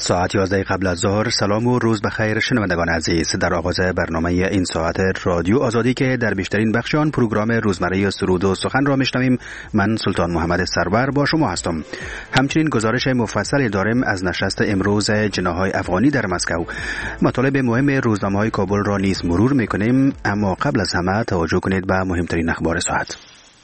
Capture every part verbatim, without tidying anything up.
ساعت یازده قبل از ظهر. سلام و روز بخیر شنوندگان عزیز. در آغاز برنامه این ساعت رادیو آزادی که در بیشترین بخش آن پروگرام روزمره سرود و سخن را میشنویم، من سلطان محمد سرور با شما هستم. همچنین گزارش مفصلی داریم از نشست امروز جناح‌های افغانی در مسکو. مطالب مهم روزنامه‌های کابل را نیز مرور میکنیم، اما قبل از همه توجه کنید به مهمترین اخبار ساعت.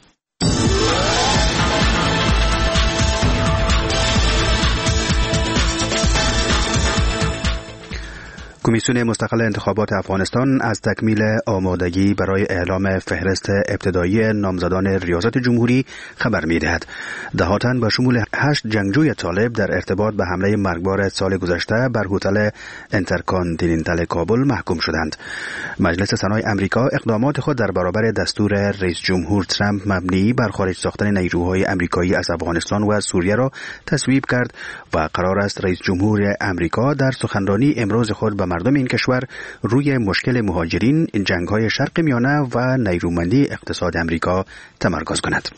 کمیسیون مستقل انتخابات افغانستان از تکمیل آمادگی برای اعلام فهرست ابتدایی نامزدان ریاست جمهوری خبر می‌دهد. دهاتن به شمول هشت جنگجوی طالب در ارتباط به حمله مرگبار سال گذشته بر هتل انترکانتیننتال کابل محکوم شدند. مجلس سنای امریکا اقدامات خود در برابر دستور رئیس جمهور ترامپ مبنی بر خارج ساختن نیروهای امریکایی از افغانستان و سوریه را تصویب کرد و قرار است رئیس جمهور امریکا در سخنرانی امروز خود به مردم این کشور روی مشکل مهاجرین، جنگ‌های شرق میانه و نیرومندی اقتصاد امریکا تمرکز کند.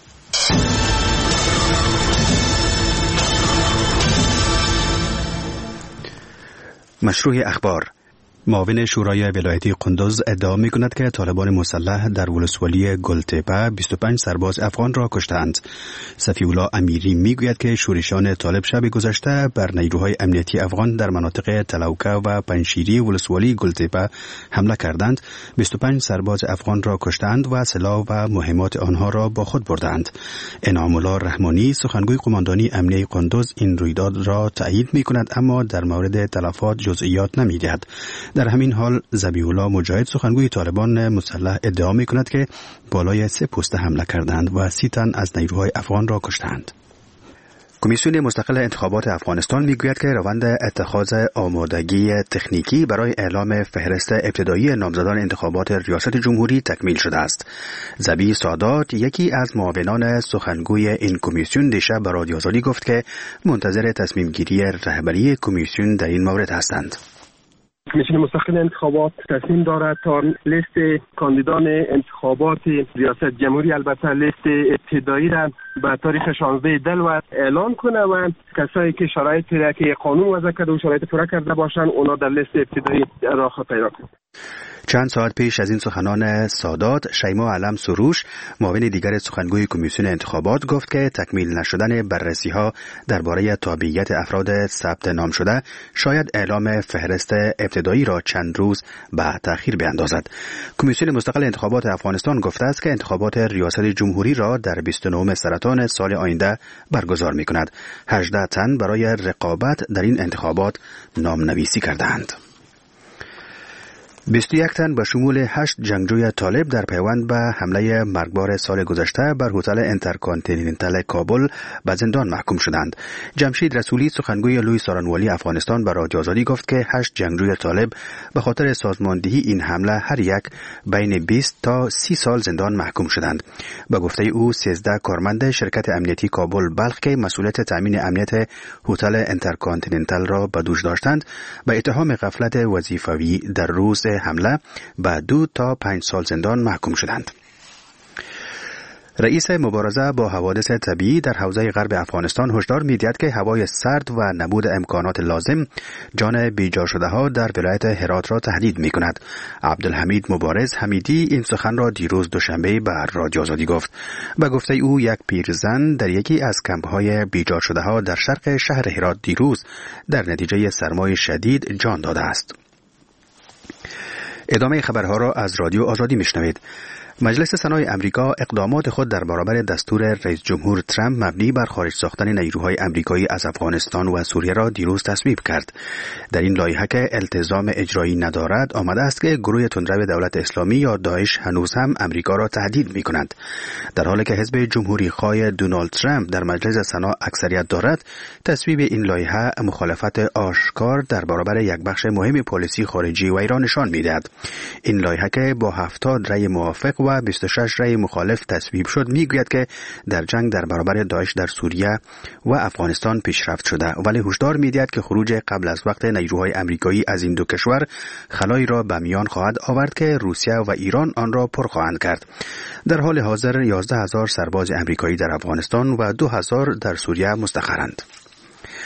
مشروع اخبار. معاون شورای ولایتی قندوز ادعا می‌کند که طالبان مسلح در ولسوالی گلتپه بیست و پنج سرباز افغان را کشتند. صفی الله امیری میگوید که شورشان طالب شب گذشته بر نیروهای امنیتی افغان در مناطق تلوکه و پنشیری ولسوالی گلتپه حمله کردند، بیست و پنج سرباز افغان را کشتند و سلاح و مهمات آنها را با خود بردند. انعام الله رحمانی سخنگوی قماندانی امنیتی قندوز این رویداد را تایید می‌کند، اما در مورد تلفات جزئیات نمی‌دهد. در همین حال ذبیح الله مجاهد سخنگوی طالبان مسلح ادعا می‌کند که بالای سه پست حمله کردند و سی تن از نیروهای افغان را کشتند. کمیسیون مستقل انتخابات افغانستان میگوید که روند اتخاذ آمادگی تکنیکی برای اعلام فهرست ابتدایی نامزدان انتخابات ریاست جمهوری تکمیل شده است. ذبیح سادات، یکی از معاونان سخنگوی این کمیسیون، دیشب به رادیو آزادی گفت که منتظر تصمیم گیری رهبری کمیسیون در این مورد هستند. کمیسیون مستقل انتخابات تصمیم دارد تا لیست کاندیدان انتخابات ریاست جمهوری، البته لیست ابتدایی را به تاریخ شانزده دلو اعلان کنه و کسایی که شرایط را که قانون وضع کرده و شرایط پورا کرده باشند اونا در لیست ابتدایی راه پیدا کنند. چند ساعت پیش از این سخنان سادات، شیما علم سروش، معاون دیگر سخنگوی کمیسیون انتخابات، گفت که تکمیل نشدن بررسی‌ها درباره تابعیت افراد ثبت نام شده شاید اعلام فهرست ابتدایی را چند روز به تأخیر بیاندازد. کمیسیون مستقل انتخابات افغانستان گفته است که انتخابات ریاست جمهوری را در بیست و نهم سرطان سال آینده برگزار می‌کند. هجده تن برای رقابت در این انتخابات نامنویسی کردند. بیست و یک تن به شمول هشت جنگجوی طالب در پیوند به حمله مرگبار سال گذشته بر هتل انترکانتیننتال کابل به زندان محکوم شدند. جمشید رسولی سخنگوی لوی سارنوالی افغانستان به رادیو آزادی گفت که هشت جنگجوی طالب به خاطر سازماندهی این حمله هر یک بین بیست تا سی سال زندان محکوم شدند. به گفته او سیزده کارمند شرکت امنیتی کابل بلخ که مسئولیت تامین امنیت هتل انترکانتیننتال را به دوش داشتند به اتهام غفلت وظیفوی در روز حمله به دو تا پنج سال زندان محکوم شدند. رئیس مبارزه با حوادث طبیعی در حوزه غرب افغانستان هشدار می‌دهد که هوای سرد و نبود امکانات لازم جان بیجا شده ها در ولایت هرات را تهدید می‌کند. عبدالحمید مبارز حمیدی این سخن را دیروز دوشنبه به رادیو آزادی گفت. به گفته او یک پیرزن در یکی از کمپ‌های بیجا شده ها در شرق شهر هرات دیروز در نتیجه سرمای شدید جان داده است. ادامه خبرها را از رادیو آزادی میشنوید. مجلس سنای امریکا اقدامات خود در برابر دستور رئیس جمهور ترامپ مبنی بر خارج ساختن نیروهای امریکایی از افغانستان و سوریه را دیروز تصویب کرد. در این لایحه که التزام اجرایی ندارد، آمده است که گروه تندرو دولت اسلامی یا داعش هنوز هم امریکا را تهدید می‌کند. در حالی که حزب جمهوری خواه دونالد ترامپ در مجلس سنا اکثریت دارد، تصویب این لایحه مخالفت آشکار در برابر یک بخش مهم پالیسی خارجی و ایران نشان می‌دهد. این لایحه که با هفتاد رأی موافق و بیست و شش رأی مخالف تصویب شد، میگوید که در جنگ در برابر داعش در سوریه و افغانستان پیشرفت شده، ولی هشدار میدهد که خروج قبل از وقت نیروهای امریکایی از این دو کشور خلایی را به میان خواهد آورد که روسیه و ایران آن را پر خواهند کرد. در حال حاضر یازده هزار سرباز امریکایی در افغانستان و دو هزار در سوریه مستقرند.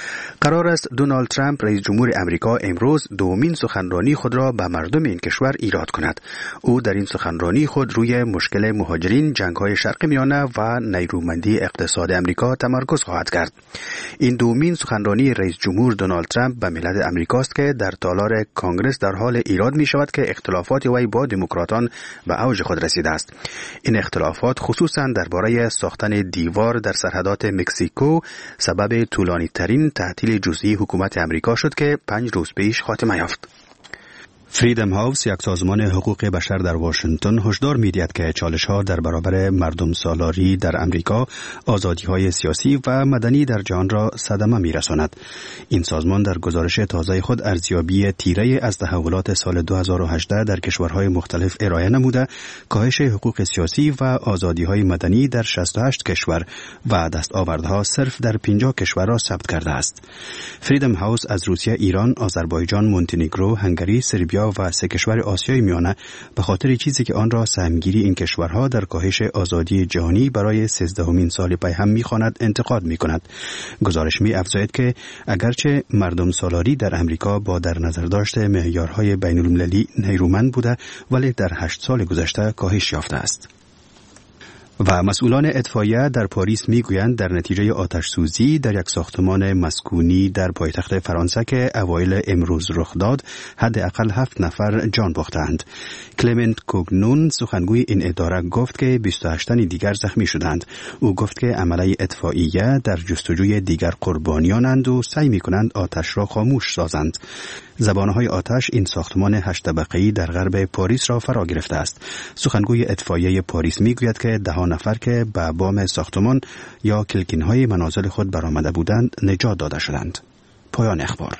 قرار است دونالد ترامپ رئیس جمهور امریکا امروز دومین سخنرانی خود را به مردم این کشور ایراد کند. او در این سخنرانی خود روی مشکل مهاجرین، جنگ‌های شرق میانه و نیرومندی اقتصاد امریکا تمرکز خواهد کرد. این دومین سخنرانی رئیس جمهور دونالد ترامپ به ملت امریکاست که در تالار کانگرس در حال ایراد می شود که اختلافات وی با دموکراتان به اوج خود رسیده است. این اختلافات خصوصاً درباره ساختن دیوار در سرحدات مکزیکو سبب طولانی ترین تعطیل جزئی حکومت امریکا شد که پنج روز پیش خاتمه یافت. فریدم هاوس، یک سازمان حقوق بشر در واشنگتن، هشدار می‌دهد که چالش‌ها در برابر مردم سالاری در امریکا آزادی‌های سیاسی و مدنی در جهان را صدمه می‌رساند. این سازمان در گزارش تازه خود ارزیابی تیره از تحولات سال دو هزار و هجده در کشورهای مختلف ارائه نموده، کاهش حقوق سیاسی و آزادی‌های مدنی در شصت و هشت کشور و دستاوردها صرف در پنجاه کشور را ثبت کرده است. فریدم هاوس از روسیه، ایران، آذربایجان، مونتنگرو، هنگری، سربیا و سه کشور آسیای میانه به خاطر چیزی که آن را سهمگیری این کشورها در کاهش آزادی جهانی برای سیزدهمین سال پی هم می‌خواند انتقاد می‌کند. گزارش می‌افزاید که اگرچه مردم سالاری در امریکا با در نظر داشته معیارهای بین‌المللی نیرومند بوده، ولی در هشت سال گذشته کاهش یافته است. و مسئولان اطفائیه در پاریس میگویند در نتیجه آتش سوزی در یک ساختمان مسکونی در پایتخت فرانسه که اوایل امروز رخ داد، حداقل هفت نفر جان باختند. کلمنت کوگنون، سخنگوی این اداره، گفت که بیست و هشت تن دیگر زخمی شدند. او گفت که عمله اطفائیه در جستجوی دیگر قربانیانند و سعی میکنند آتش را خاموش سازند. زبانهای آتش این ساختمان هشت طبقه‌ای در غرب پاریس را فرا گرفته است. سخنگوی اطفائیه پاریس میگوید که ده نفر که به بام ساختمان یا کلکین‌های منازل خود برآمده بودند نجات داده شدند. پایان اخبار.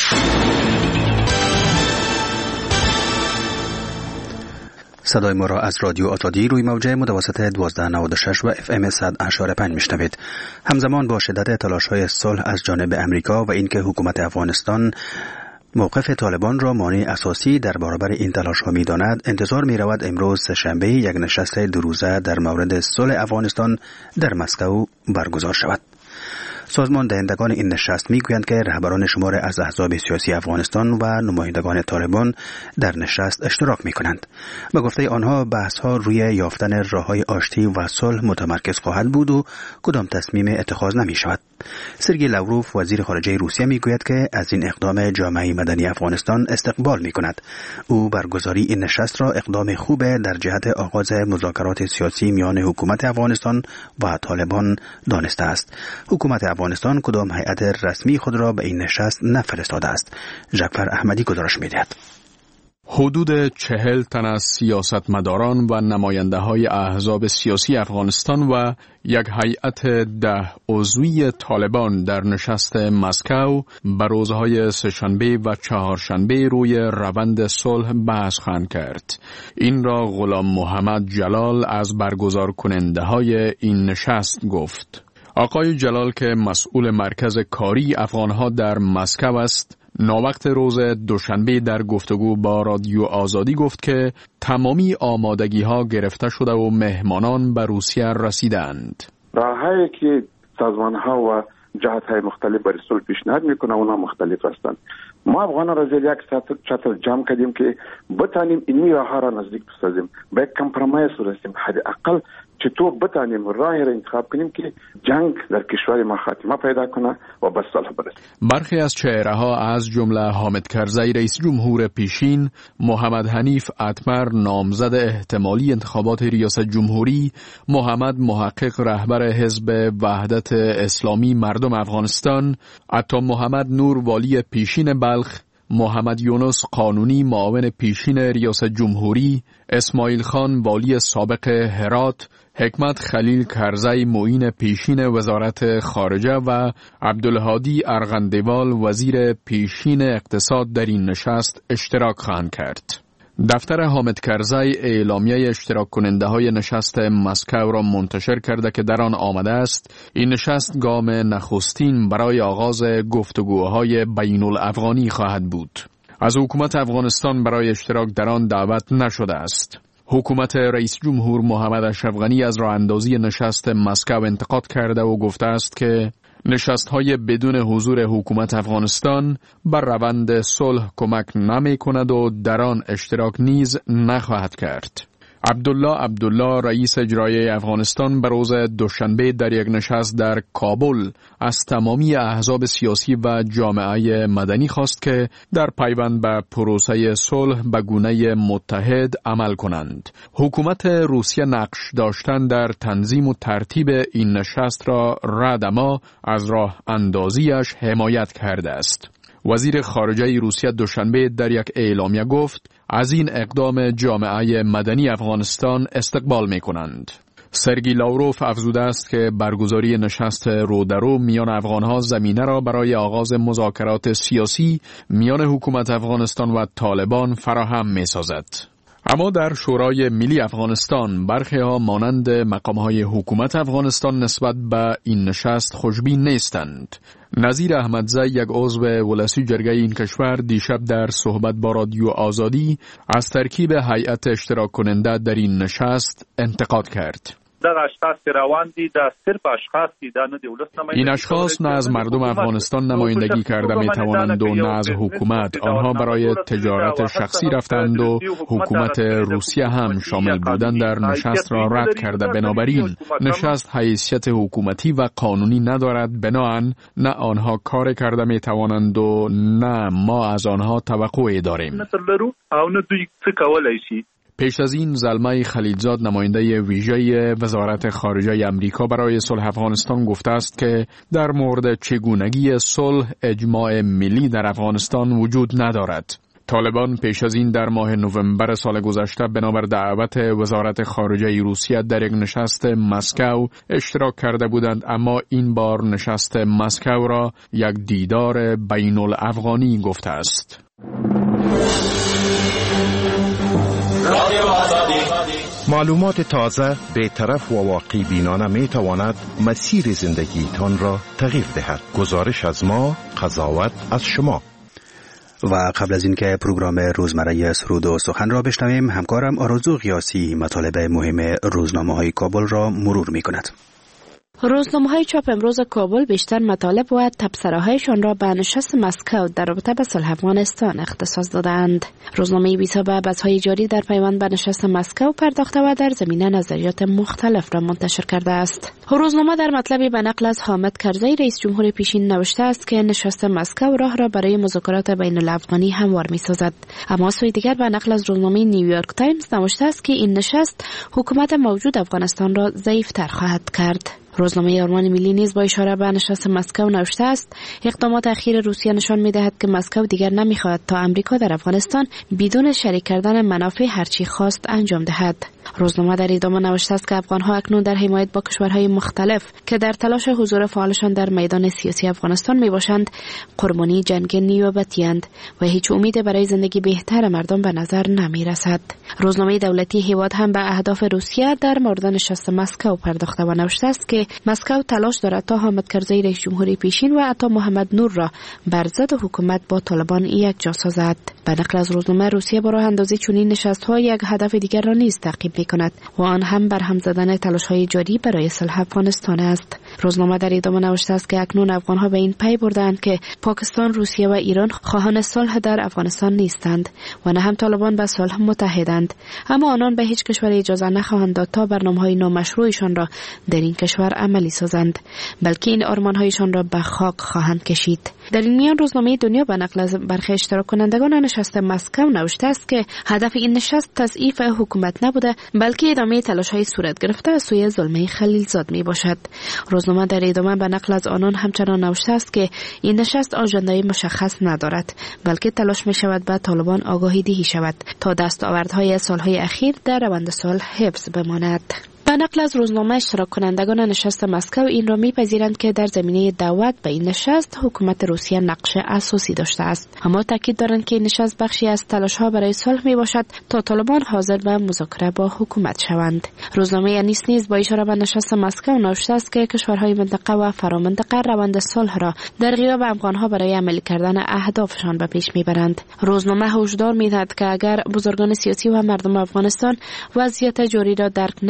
صدای ما را از رادیو آزادی روی موجه متوسط دوازده نود و شش و اف ام صد و اشاره پنج میشنوید. همزمان با شدت تلاش‌های صلح از جانب امریکا و اینکه حکومت افغانستان موقف طالبان را مانع اساسی در برابر این تلاش‌ها می‌داند، انتظار می‌رود امروز سه‌شنبه یک نشست دو روزه در مورد صلح افغانستان در مسکو برگزار شود. سازمان دهندگان این نشست میگویند که رهبران شمار از احزاب سیاسی افغانستان و نمایندگان طالبان در نشست اشتراک میکنند. به گفته آنها بحث‌ها روی یافتن راه‌های آشتی و صلح متمرکز خواهد بود و کدام تصمیم اتخاذ نمی‌شود. سرگئی لاوروف، وزیر خارجه روسیه، میگوید که از این اقدام جامعه مدنی افغانستان استقبال میکند. او برگزاری این نشست را اقدام خوب در جهت آغاز مذاکرات سیاسی میان حکومت افغانستان و طالبان دانسته است. حکومت افغانستان کدام هیئت رسمی خود را به این نشست نفرستاده است. جعفر احمدی گزارش می‌دهد. حدود چهل تن از سیاستمداران و نماینده های احزاب سیاسی افغانستان و یک هیئت ده عضوی طالبان در نشست مسکو به روزهای سه‌شنبه و چهارشنبه روی روند صلح بحث خواهند کرد. این را غلام محمد جلال از برگزار کننده های این نشست گفت. آقای جلال که مسئول مرکز کاری افغانها در مسکو است، ناوقت روز دوشنبه در گفتگو با رادیو آزادی گفت که تمامی آمادگی ها گرفته شده و مهمانان به روسیه رسیدند. راههایی که سازمان ها و جهات های مختلف برای صلح پیشنهاد میکنه اونا مختلف هستند. ما افغانان را زیر یک چتر جمع کردیم که بتانیم این راه ها را نزدیک بسازیم، به یک کمپرومایز برسیم، حداقل چطور بتانیم راهی را انتخاب کنیم که جنگ در کشور ما خاتمه پیدا کنه و به صلح برسیم. برخی از چهره ها از جمله حامد کرزی رئیس جمهور پیشین، محمد حنیف اتمر نامزد احتمالی انتخابات ریاست جمهوری، محمد محقق رهبر حزب وحدت اسلامی مردم افغانستان، عطا محمد نور والی پیشین بلخ، محمد یونس قانونی معاون پیشین ریاست جمهوری، اسماعیل خان والی سابق هرات، حکمت خلیل کرزی معین پیشین وزارت خارجه و عبدالهادی ارغندوال وزیر پیشین اقتصاد در این نشست اشتراک خواهند کرد. دفتر حامد کرزی اعلامیه اشتراک کننده های نشست مسکو را منتشر کرده که در آن آمده است این نشست گام نخستین برای آغاز گفتگوهای بین الافغانی خواهد بود. از حکومت افغانستان برای اشتراک در آن دعوت نشده است. حکومت رئیس جمهور محمد اشرف غنی از راه اندازی نشست مسکو انتقاد کرده و گفته است که نشست‌های بدون حضور حکومت افغانستان بر روند صلح کمک نمی کند و در آن اشتراک نیز نخواهد کرد. عبدالله عبدالله رئیس اجرایی افغانستان به روز دوشنبه در یک نشست در کابل از تمامی احزاب سیاسی و جامعه مدنی خواست که در پیوند به پروسه صلح به گونه متحد عمل کنند. حکومت روسیه نقش داشتن در تنظیم و ترتیب این نشست را رد اما از راه اندازیش حمایت کرده است. وزیر خارجه روسیه دوشنبه در یک اعلامیه گفت از این اقدام جامعه مدنی افغانستان استقبال می کنند. سرگی لاوروف افزوده است که برگزاری نشست رودرو میان افغانها زمینه را برای آغاز مذاکرات سیاسی میان حکومت افغانستان و طالبان فراهم می سازد. اما در شورای ملی افغانستان برخی ها مانند مقام های حکومت افغانستان نسبت به این نشست خوشبین نیستند. نظیر احمدزی یک عضو ولسی جرگه این کشور دیشب در صحبت با رادیو آزادی از ترکیب هیئت اشتراک کننده در این نشست انتقاد کرد. این اشخاص نه از مردم افغانستان نمایندگی کرده می توانند و نه از حکومت. آنها برای تجارت شخصی رفتند و حکومت روسیه هم شامل بودن در نشست را رد کرده. بنابراین نشست حیثیت حکومتی و قانونی ندارد. بنابراین نه آنها کار کرده می توانند و نه ما از آنها توقعی داریم. پیش از این زلمه خلیلزاد نماینده ویژه وزارت خارجه امریکا برای صلح افغانستان گفته است که در مورد چگونگی صلح اجماع ملی در افغانستان وجود ندارد. طالبان پیش از این در ماه نوامبر سال گذشته بنابر دعوت وزارت خارجه روسیه در یک نشست مسکو اشتراک کرده بودند، اما این بار نشست مسکو را یک دیدار بین الافغانی گفته است. معلومات تازه، بی‌طرف و واقع بینانه می تواند مسیر زندگیتان را تغییر دهد. گزارش از ما، قضاوت از شما. و قبل از اینکه پروگرام روزمره سرود و سخن را بشنویم، همکارم آرزو قیاسی مطالب مهم روزنامه‌های کابل را مرور می‌کند. روزنامه‌های چاپ امروز کابل بیشتر مطالب و تبصره‌هایشان را به نشست مسکو در رابطه با صلح افغانستان اختصاص دادند. روزنامه بیسا به بحث‌های جاری در پیوند به نشست مسکو پرداخته و در زمینه نظریات مختلف را منتشر کرده است. روزنامه در مطلبی به نقل از حامد کرزی رئیس جمهور پیشین نوشته است که نشست مسکو راه را برای مذاکرات بین الافغانی هموار می‌سازد. اما سوی دیگر به نقل از روزنامه نیویورک تایمز نوشته است که این نشست حکومت موجود افغانستان را ضعیف‌تر خواهد کرد. روزنامه آرمان ملی نیز با اشاره به نشست مسکو نوشته است اقدامات اخیر روسیه نشان می‌دهد که مسکو دیگر نمی‌خواهد تا امریکا در افغانستان بدون شریک کردن منافع هرچی خواست انجام دهد. روزنامه در ادامه نوشته است که افغان‌ها اکنون در حمایت با کشورهای مختلف که در تلاش حضور فعالشان در میدان سیاسی افغانستان میباشند قربانی جنگ نیابتی‌اند و هیچ امیدی برای زندگی بهتر مردم به نظر نمی‌رسد. روزنامه دولتی هیواد هم به اهداف روسیه در مورد نشست مسکو پرداخته و نوشته است که مسکو تلاش دارد تا حامد کرزی رئیس جمهوری پیشین و عطا محمد نور را بر ضد حکومت با طالبان یک جا سازد. به نقل از روزنامه روسیه برای اندازه چنین نشست‌ها یک هدف دیگر را نیز تعقیب می‌کند و آن هم برهم زدن تلاش‌های جاری برای صلح افغانستان است. روزنامه در ادامه نوشته است که اکنون افغان‌ها به این پی بردند که پاکستان، روسیه و ایران خواهان صلح در افغانستان نیستند و نه هم طالبان به صلح متحدند، اما آنان به هیچ کشور اجازه نخواهند داد تا برنامه‌های نامشروعشان را در این کشور عملی سازند، بلکه این آرمان‌هایشان را به خاک خواهند کشید. در این میان روزنامه دنیا به نقل از برخی اشتراک کنندگان نشست مسکو نوشته است که هدف این نشست تضعیف حکومت نبوده، بلکه ادامه تلاش‌های صورت گرفته از سوی زلمه خلیلزاد می باشد. روزنامه در ادامه به نقل از آنان همچنان نوشته است که این نشست آژنده‌ای مشخص ندارد، بلکه تلاش می شود به طالبان آگاهی دهی شود تا دستاوردهای سالهای اخیر در روند صلح حفظ بماند. به نقل از روزنامه اشتراک کنندگان نشست مسکو این را می‌پذیرند که در زمینه دعوت به این نشست حکومت روسیه نقش اساسی داشته است، اما تاکید دارند که این نشست بخشی از تلاش‌ها برای صلح میباشد تا طالبان حاضر به مذاکره با حکومت شوند. روزنامه انیس نیز با اشاره به نشست مسکو نوشته است که کشورهای منطقه و فرامنطقه روند صلح را در غیاب افغان‌ها برای عملی کردن اهدافشان به پیش میبرند. روزنامه هشدار می‌دهد که اگر بزرگان سیاسی و مردم افغانستان وضعیت جاری را درک نکنند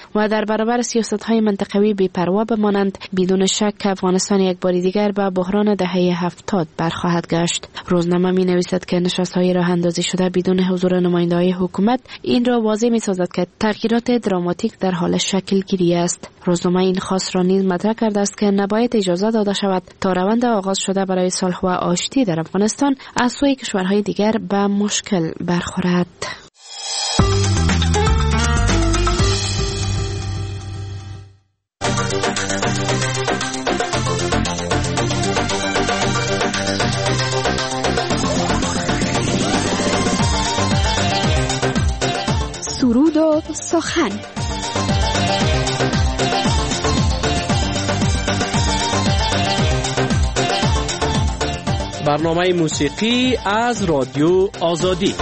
و در برابر سیاست‌های منطقوی بی‌پروا بمانند، بدون شک افغانستان یک بار دیگر به بحران دهه هفتاد برخواهد گشت. روزنامه می‌نویسد که نشست‌های راه اندازی شده بدون حضور نماینده‌های حکومت این را واضح می‌سازد که تغییرات دراماتیک در حال شکل گیری است. روزنامه این خواست را نیز مطرح کرده است که نباید اجازه داده شود تا روند آغاز شده برای صلح و آشتی در افغانستان از سوی کشورهای دیگر به مشکل برخورد. سرود و سخن. برنامه موسیقی از رادیو آزادی.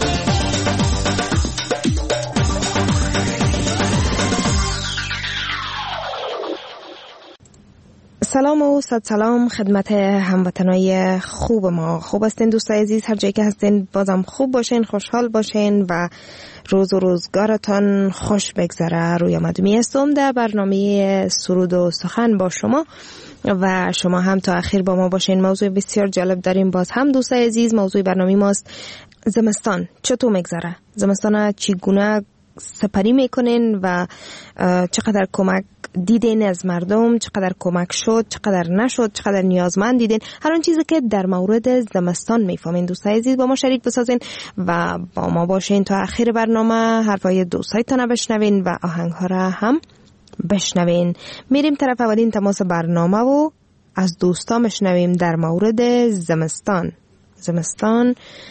سلام و صد سلام خدمت هموطنای خوب ما. خوب هستین دوستای عزیز، هر جایی که هستین بازم خوب باشین، خوشحال باشین و روز و روزگارتان خوش بگذره. روی مدومی هستم در برنامه سرود و سخن با شما و شما هم تا اخیر با ما باشین. موضوع بسیار جالب داریم باز هم دوستای عزیز. موضوع برنامه ماست زمستان چطور میگذره، زمستان چگونه سپری میکنین و چقدر کمک دیدین از مردم، چقدر کمک شد، چقدر نشد، چقدر نیازمند دیدین. هر آن چیزی که در مورد زمستان میفهمین دوستای عزیز با ما شریک بسازین و با ما باشین تا آخر برنامه. حرفای دوستایتان بشنوین و آهنگ‌ها را هم بشنوین. میریم طرف اولین تماس برنامه و از دوستا میشنویم در مورد زمستان. زمستان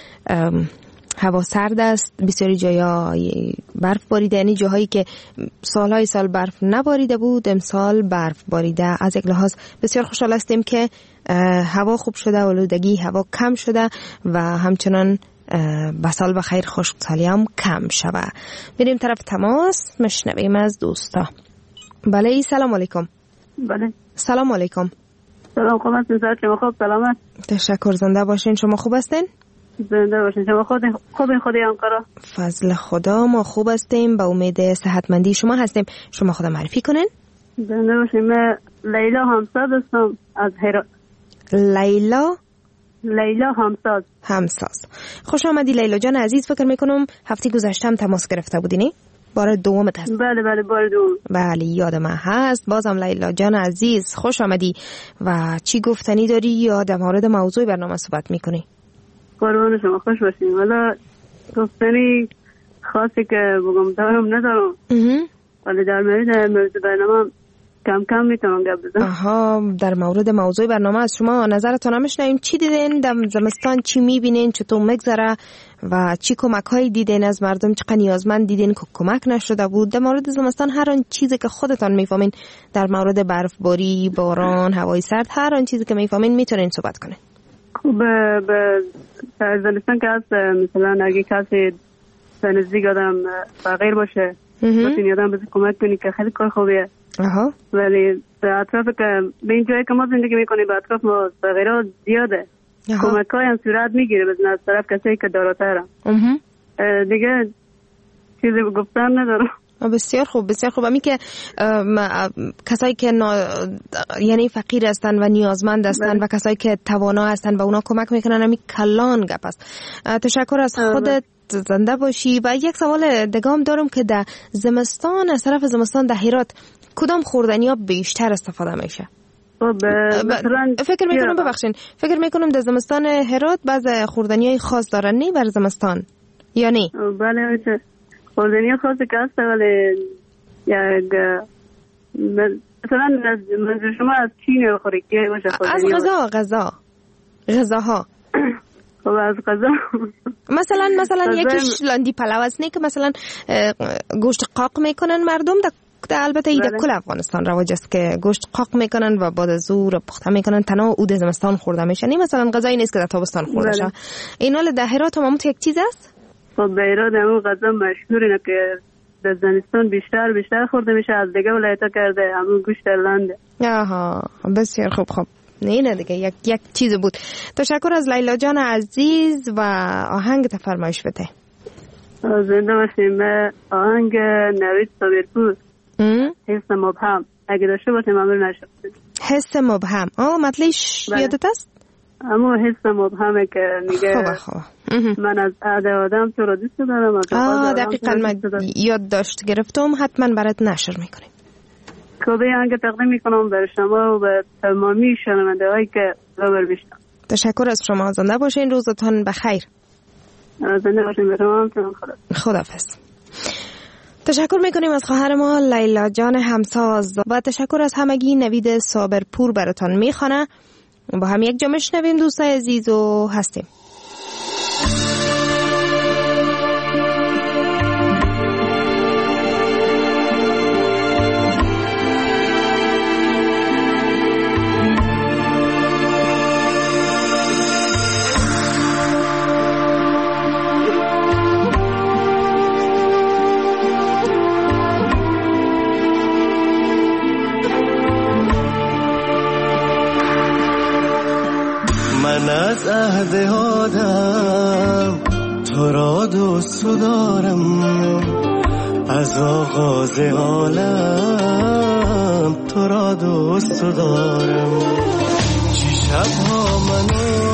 هوا سرد است، بسیاری جاها برف باریده، یعنی جاهایی که سالهای سال برف نباریده بود امسال برف باریده. از یک لحاظ بسیار خوشحال هستیم که هوا خوب شده، آلودگی هوا کم شده و همچنان بسال بخیر خشکسالی هم کم شده. میریم طرف تماس میشنویم از دوستا. بله سلام علیکم. بله سلام علیکم. سلام خوب هستین؟ شما خوب؟ سلامت. تشکر، زنده باشین. شما خوب هستین؟ زنده باشین. شما خود خوبین؟ خودی انقره؟ فضل خدا ما خوب هستیم، به امید صحتمندی شما هستیم. شما خود معرفی کنین. زنده باشین. من لیلا همساز هستم از هرات. لیلا لیلا همساز. همساز. خوش آمدی لیلا جان عزیز. فکر میکنم هفته گذشته هم تماس گرفته بودینی؟ بار دومت هست. بله بله بار دوم. بله یادم هست. بازم لیلا جان عزیز خوش آمدی و چی گفتنی داری یا در مورد موضوع برنامه صحبت میکنی؟ قربان شما، خوش باشین. والا گفتنی خاصی که بگم دارم ندارم، ولی در مورد موضوع برنامه کم کم میتونم گپ بزنم. آها، در مورد موضوع برنامه از شما نظرتون هم میشنویم. چی دیدین در زمستان، چی میبینین، چطور میگذره و چی کمک هایی دیدین از مردم، چقدر نیازمند دیدین که کمک نشده بود؟ در مورد زمستان هر آن چیزی که خودتان میفهمین در مورد برفباری، باران، هوای سرد، هر آن چیزی که میفهمین میتونین صحبت کنین. خوب به زمستان که هست، مثلا اگه کسی نزدیک آدم فقیر باشه بتونی آدم بزن کمک کنی که خیلی کار خوبیه. آها. ولی به اطراف که به این جایی که ما زندگی میکنیم به اطراف ما فقیرها زیاده. کمک های هم صورت میگیره بزن از طرف کسی که داراترم. دیگه چیزی گفتن ندارم. بسیار خوب بسیار خوب. امی که کسایی که نا... یعنی فقیر هستن و نیازمند هستن و کسایی که توانا هستن و اونا کمک میکنن، امی کلان گپ است. تشکر از خودت، زنده باشی. و یک سوال دگام دارم که در زمستان، از طرف زمستان در هرات کدام خوردنی ها بیشتر استفاده میشه؟ مثلا فکر میکنم ببخشین فکر میکنم در زمستان هرات بعض خوردنی های خاص دارن نی بر زمستان یا نی؟ بله خوردنی خاصی که هست، ولی یک مثلا منظور شما از چی نمیخوری که باشه خوردنی؟ از غذا غذا غذاها. خب از غذا مثلا مثلا یکیش لاندی پلو است نه که مثلا گوشت قاق میکنن مردم در البته ایده کل افغانستان رواج است که گوشت قاق میکنن و بعد از او پخته میکنن، تنها او در زمستان خورده میشه. نه مثلا غذایی نیست که در تابستان خورده شه. اینا در هرات هم یک چیز است. خب به هرات همون غذا مشهوره که در زمستان بیشتر بیشتر خورده میشه، از دیگه ولایت‌ها کرده همون گوشت لنده. آها بسیار خوب. خب نه نه دیگه یک یک چیز بود. تشکر از لیلا جان عزیز و آهنگ تفرمایش بده. زنده باشیم. آهنگ نوید صابرپور حس مبهم اگه داشته باشه ممنون نشم. حس مبهم آه مطلبش یادت است؟ اما حس مبهمه که میگه خوبه خوبه من از عده آدم تو رو دوست دارم. آه دقیقا من یاد داشت گرفتم، حتما برات نشر میکنیم. کابه آنگه تقدیم میکنم بر شما و به تمامی شنونده هایی که خبر بیشتن. تشکر از شما، زنده باشین، روزتان بخیر. زنده باشین به شما. خدا خداحافظ. تشکر میکنیم از خواهر ما لیلا جان همساز و تشکر از همگی. نوید صابرپور براتان میخوانه. با هم یک جا میشنویم دوستای عزیز و هستیم. من از عهد آدم تو را دوست دارم، از آغاز عالم تو را دوست دارم. چی شبها منو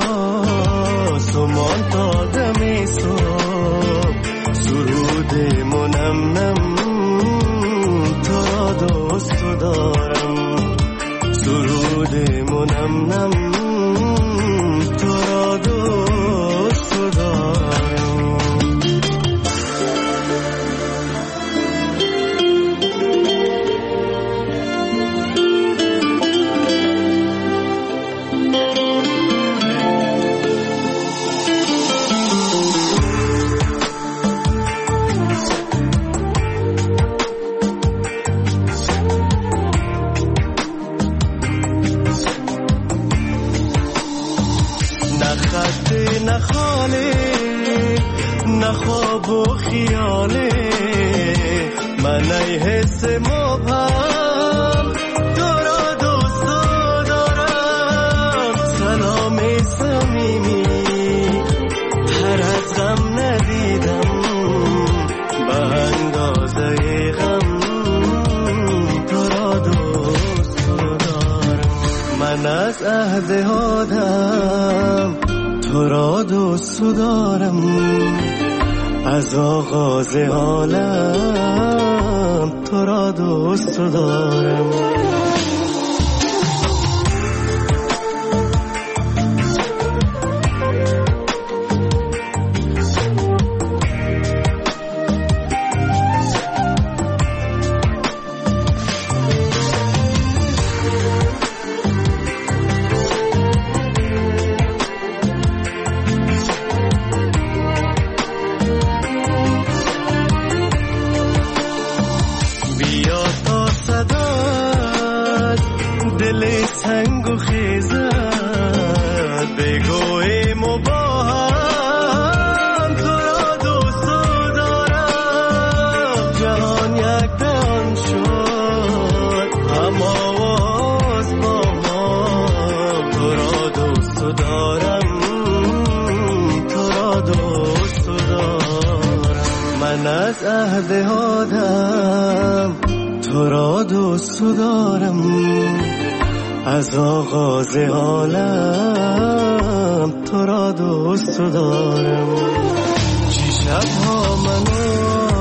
سمان تا دم صبح سرود منمنم تو را دوست دارم، سرود منمنم خواب و خیاله من ای حس مبهم تو را دوست دارم. سلام صمیمی هر از غم ندیدم به اندازه غم تو را دوست دارم. من از عهد آدم تو را دوست دارم، از آغاز عالم تو را دوست دارم. از آغاز عالم تو را دوست دارم. چی شبها منو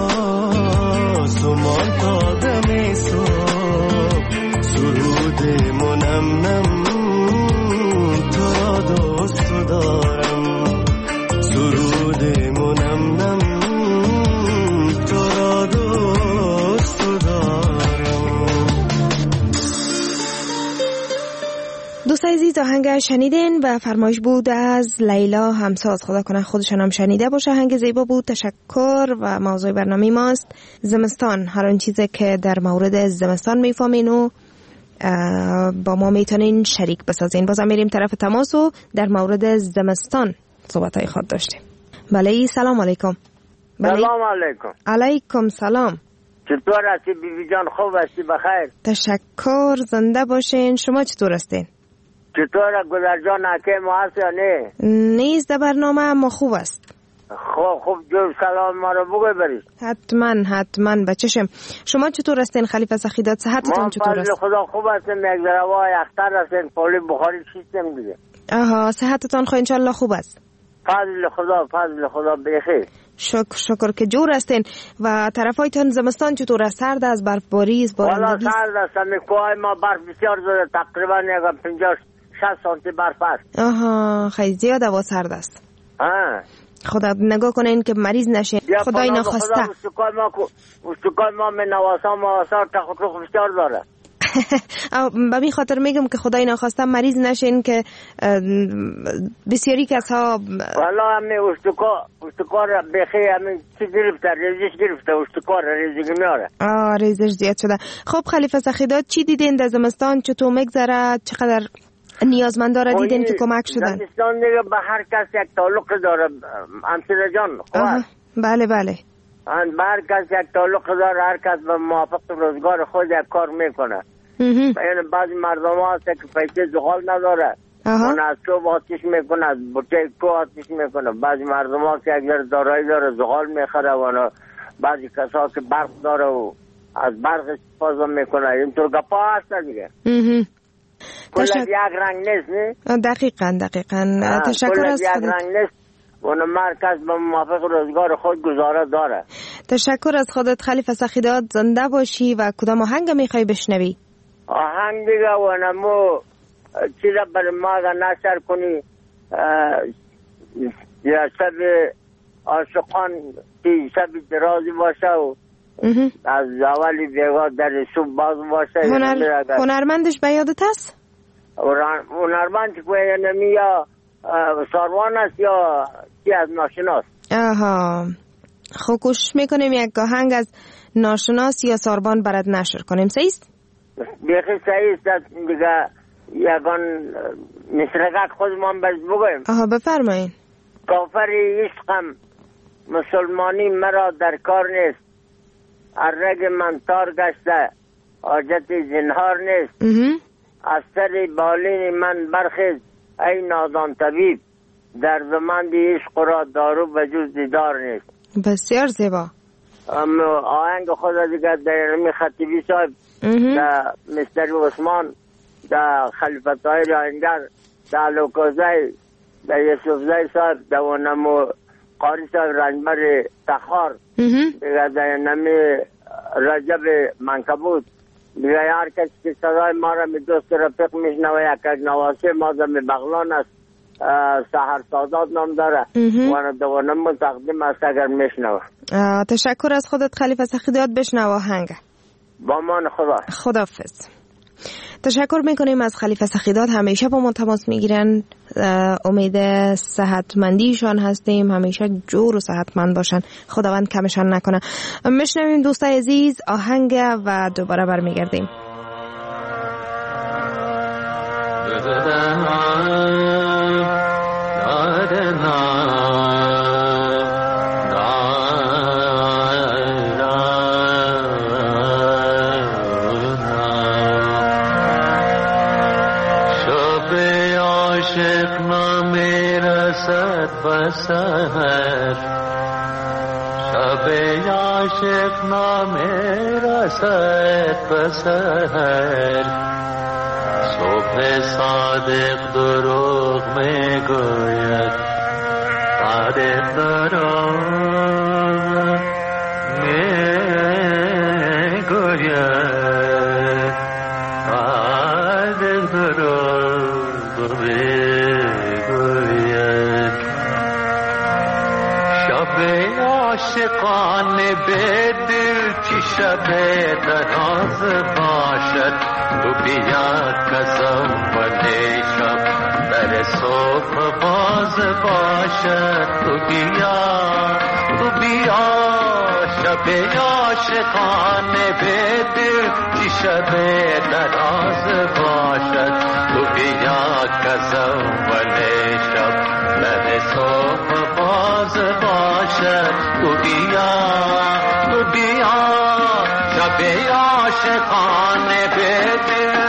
سمان تا دم صبح سرود منمنم تو را دوست دارم، سرود منمنم تو را دوست دارم. دوستای عزیز آهنگ شنیدین و فرمایش بود از لیلا همساز. خدا کنه خودشان هم شنیده باشه. آهنگ زیبا بود. تشکر. و موضوع برنامه ماست زمستان. هر آن چیزی که در مورد زمستان میفهمین و با ما میتونین شریک بسازین. بازم میریم طرف تماس و در مورد زمستان صحبتای خود داشتیم. بله سلام علیکم. بله. سلام علیکم. علیکم سلام. چطور هستی بیبی جان؟ خوب هستی؟ بخیر؟ تشکر. زنده باشین. شما چطور هستین؟ چطور گذر جان؟ حکیم هست یا نه؟ نیست در برنامه اما خوب است. خوب خوب جو سلام ما رو بگوی برید. حتما حتما بچشم. شما چطور هستین خلیفه سخیدات؟ صحتتون چطور است؟ ما خدا خوب هستیم. یک ذره اختر هستیم. پولی بخاری چیستیم دیگه. آها صحتتان خو انشالله خوب است. فضل خدا فضل خدا بخیر. شکر شکر که جور هستین. و طرفایتان زمستان چطور است؟ سرد است؟ برفباری است؟ بارندگی است؟ والا سرد است. میکوهای ما برف بسیار زده. تقریبا یک پنجاه شصت سانتی برف است. آها خیلی زیاد و سرد است. ها خدا نگاه کنین که مریض نشین. خدای نخواسته. استکای ما استکای ما من نواسا ما سر تخطو بسیار داره. به می خاطر میگم که خدای نخواسته مریض نشین که بسیاری کسا والا همین استکار استکار بخی همین چی گرفته ریزش گرفته استکار ریزش میاره. آه ریزش زیاد شده. خب خلیفه سخیدات چی دیدین در زمستان؟ چطور میگذره؟ چقدر نیازمنداره دیدین که کمک شدن؟ زمستان دیگه به هر کس یک تعلق داره امثله جان. بله بله به هر کس یک تعلق داره. هر کس به موافق روزگار خود یک کار میکنه. یعنی بعضی مردم ها هست که پیسه زغال نداره اون از چوب آتیش میکنه از بوته کو آتیش میکنه. بعضی مردم ها که اگر دارایی داره زغال میخره و بعضی کسا که برق داره و از برق استفاده میکنه. اینطور گپا هست دیگه. کل تشک... یک رنگ نیست نه؟ دقیقا دقیقا. تشکر از خودت. کل یک رنگ نیست. اون مرکز به موافق روزگار خود گزاره داره. تشکر از خودت خلیفه سخیدات. زنده باشی. و کدام آهنگ میخوای بشنوی؟ آهنگ دیگه و نمو چیزا بر ما اگر نشر کنی یا شب عاشقان که شب درازی باشه و از اولی بیگاه در صبح باز باشه. هنر... هنرمندش به یادت هست؟ هنرمند که نمی یا ساروان است یا چی از ناشناس. آها خب کوشش میکنیم یک آهنگ از ناشناس یا ساروان برات نشر کنیم. صحیح است؟ بیخی صحیح است دیگه. یگان مسرگک خودمان بز بگویم. آها بفرمایین. کافری عشقم مسلمانی مرا در کار نیست. ارگ من تار گشته حاجت زنهار نیست. از سر بالین من برخیز ای نادان طبیب. دردمند عشق را دارو به جز دیدار نیست. بسیار زیبا. آهنگ خود دیگه در می خطیبی صاحب در مستر عثمان در خلیفه طاهر آهنگر در لوکوزای در یوسفزای صاحب در ونمو قاری صاحب رنجبر تخار دیگه در نمی رجب منکبود دیگه هر کسی که صدای ما را می دوست رفیق میشنوه یک یک نواسی ما در می بغلان است سحر سادات نام داره و دوانم تقدیم است اگر میشنوه. تشکر از خودت خلیفه سخیدات. بشنو آهنگ. با من خدا. خداحافظ. تشکر میکنیم از خلیفه سخیدات. همیشه با ما تماس میگیرن. امید صحتمندیشان هستیم. همیشه جور و صحتمند باشن. خداوند کمشان نکنه. میشنویم دوستای عزیز آهنگ و دوباره برمیگردیم. سحر شب عاشق نام رسد بسحر صبح صادق دروغ می گوید صادق دروغ می گوید صادق دروغ می عاشقان به دل چی شب دراز باشد تو بیا کزم ولی شب در صبح باز باشد تو بیا تو بیا شب عاشقان به دل چی شب دراز باشد تو بیا کزم ولی شب در صبح باز باشد تو بیا تو بیا شب عاشقان به دل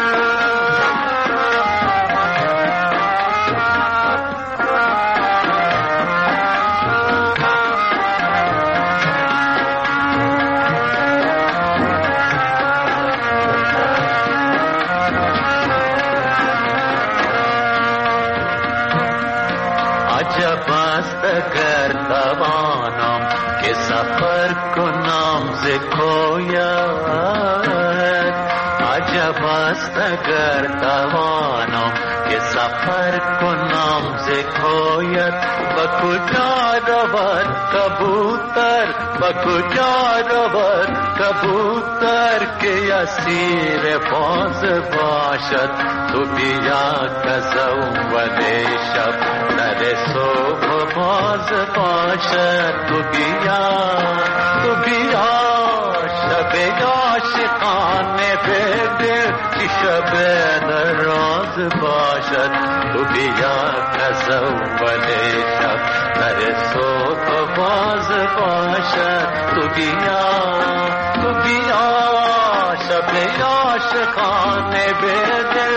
زکایت عجب است اگر توانم که سفر کنم زکایت و کجا رود کبوتر و کجا رود کبوتر که اسیر باز باشد تو بیا کز اول شب در صبح باز باشد تو بیا تو بیا شب عاشقانه به دل که شب دراز باشد تو بیا کز اول شب در صبح باز باشد تو بیا تو بیا شب عاشقانه به دل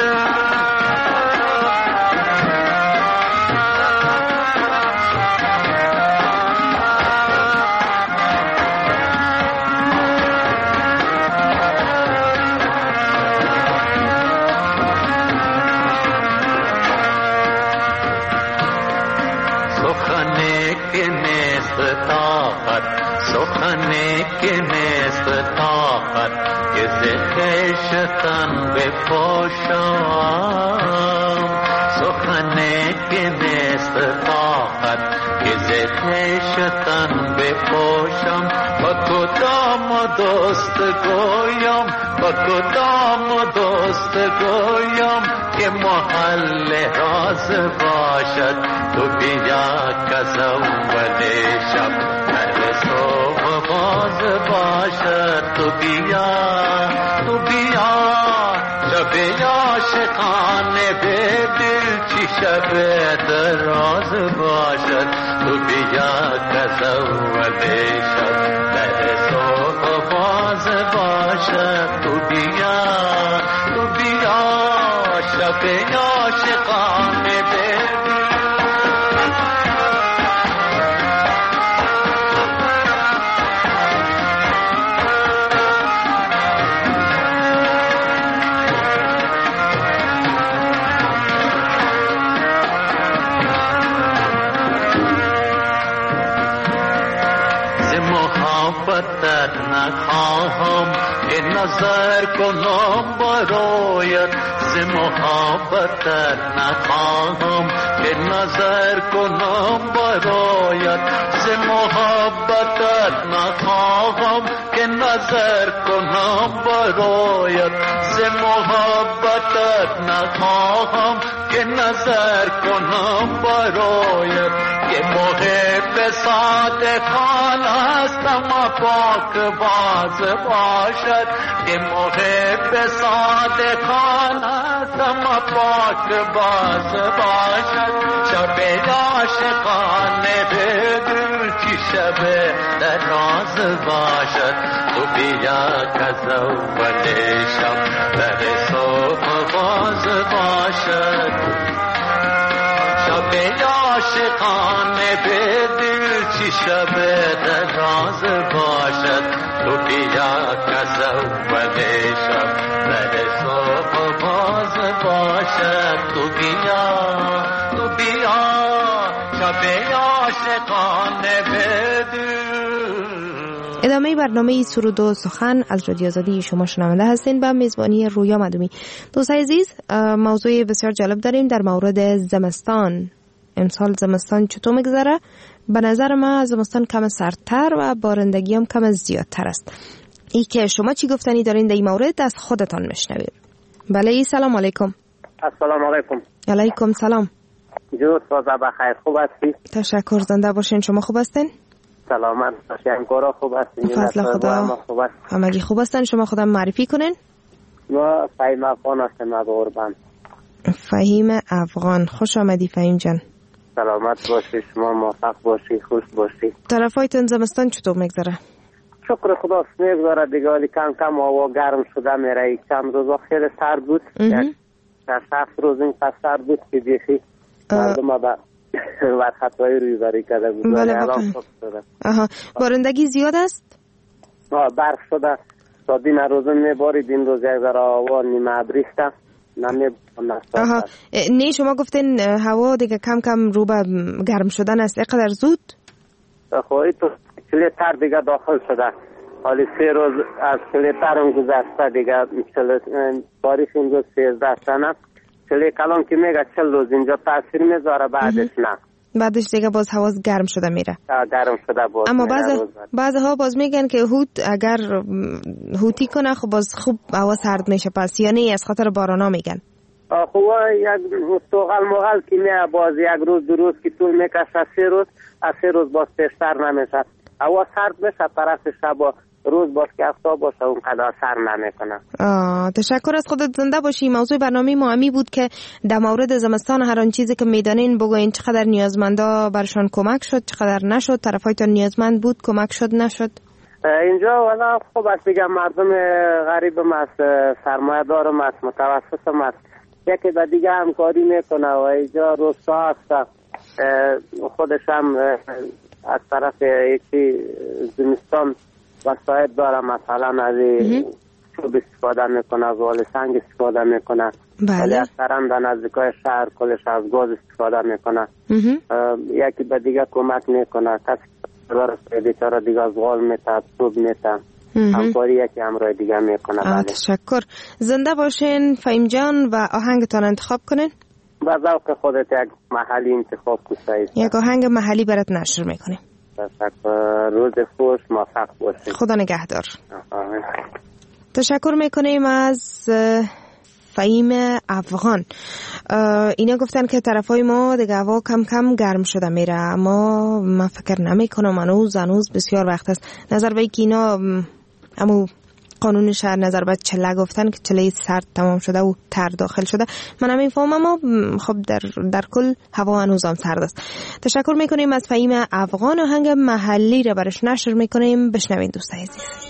سخنی که نیست طاقت که ز خویشتن بپوشم سخنی که نیست طاقت که ز خویشتن بپوشم با کدام دوست گویم با کدام دوست گویم که محل راز باشد تو بیا کز اول شب صبح باز باشد تو بیا تو بیا شب عاشقانه به دل چی شب دراز باشد تو بیا کز اول شب در صبح باز باشد تو بیا تو بیا شب عاشقانه به نخواهم که نظر کنم برایت ز محبتت نخواهم که نظر کنم برایت ز محبتت نخواهم که نظر کنم برایت ز محبتت نخواهم که نظر کنم برایت که محب صادقان است اما پاک باز باشد که محب صادقان است اما پاک باز باشد شب عاشقانه به دل چی شب دراز باشد تو بیا کز اول شب در صبح باز باشد شب عاشقانه به دل چی شب دراز باشد تو بیا کز اول شب در صبح باز باشد تو بیا تو بیا شب عاشقانه به دل. ادامه برنامه سرود و سخن از رادیو آزادی شما شنونده هستین با میزبانی رویا مدومی. دوستان عزیز، موضوع بسیار جالب داریم در مورد زمستان. امسال زمستان چطور میگذره؟ به نظر من زمستان کم سردتر و بارندگی هم کم زیادتر است. ای که شما چی گفتنی دارین در این مورد از خودتان میشنویم. بله، سلام علیکم. السلام علیکم. علیکم سلام. جو سوزا بخیر، خوب هستی؟ تشکر، زنده باشین. شما خوب هستین؟ سلامت باشین. کارا خوب هستین؟ فضل خدا. همگی خوب هستن. شما خودم معرفی کنین. ما فهیم افغان هستم از اوربند. فهیم افغان، خوش آمدی فهیم جان. سلامت باشی، شما موفق باشی، خوش باشی. طرفایتون زمستان چطور میگذره؟ شکر خدا میگذره دیگه، ولی کم کم هوا گرم شده میره. چند روز خیلی سرد بود، یک هفت روز این پس سرد بود که بیخی مردم با ورخطایی روی بری کرده بود. بله بله. آها، بارندگی زیاد است؟ آه، برف شده تا دین روز میبارید، این روز یک ذره هوا نیمه ابریسته نمی. آها، نه شما گفتین هوا دیگه کم کم رو به گرم شدن است، اینقدر زود؟ خواهی تو کلی تر دیگه داخل شده، حالی سه روز از چلی ترم گذشته دیگه، تاریخ اینجا سیزده سنه، چلی کلام که میگه چل روز اینجا تاثیر میذاره، بعدش نه، بعدش دیگه باز هوا گرم شده میره. گرم شده باز. اما بعض بعضها باز میگن که هوت اگر هوتی کنه خب باز خوب هوا سرد میشه، پس یعنی از خاطر بارانا میگن. خب یک توغل مغل که میه باز یک روز دو روز که طول میکشه، سه روز از سه روز باز پیشتر نمیشه، هوا سرد میشه، طرف شب روز باز که آفتاب باشه اون قدر سر نمیکنه. آه تشکر از خودت، زنده باشی. موضوع برنامه ما همی بود که در مورد زمستان هر آن چیزی که میدانین بگوین، چقدر نیازمندا برشان کمک شد، چقدر نشد، طرفایتان نیازمند بود کمک شد نشد. اینجا والا خوب است دیگه، مردم غریبم است، سرمایه دارم است، متوسطم است، یکی به دیگه همکاری میکنه و اینجا روستا است، خودش هم از طرف یکی زمستان وسایل داره، مثلا از چوب استفاده میکنه، از وال سنگ استفاده میکنه، ولی از طرف در نزدیکای شهر کلش از گاز استفاده میکنه. یکی به دیگه کمک میکنه، کسی داره بیچاره دیگه از غال میتد، چوب میتد، همکاری یکی همراه دیگه میکنه. تشکر، زنده باشین فهیم جان و آهنگتان انتخاب کنین. با ذوق خودت یک محلی انتخاب کنید. یک آهنگ محلی برات نشر میکنیم. تشکر، روز خوش، موفق باشید. خدا نگهدار. تشکر میکنیم از فهیم افغان. اینا گفتن که طرفای ما دیگه هوا کم کم گرم شده میره، اما من فکر نمی کنم، هنوز هنوز بسیار وقت است. نظر به که اینا امو قانون شهر نظر به چله گفتن که چله سرد تمام شده و تر داخل شده، من همین فهم، اما خب در, در کل هوا هنوز هم سرد است. تشکر میکنیم از فهیم افغان. آهنگ محلی را برش نشر میکنیم، بشنوین دوستای عزیز.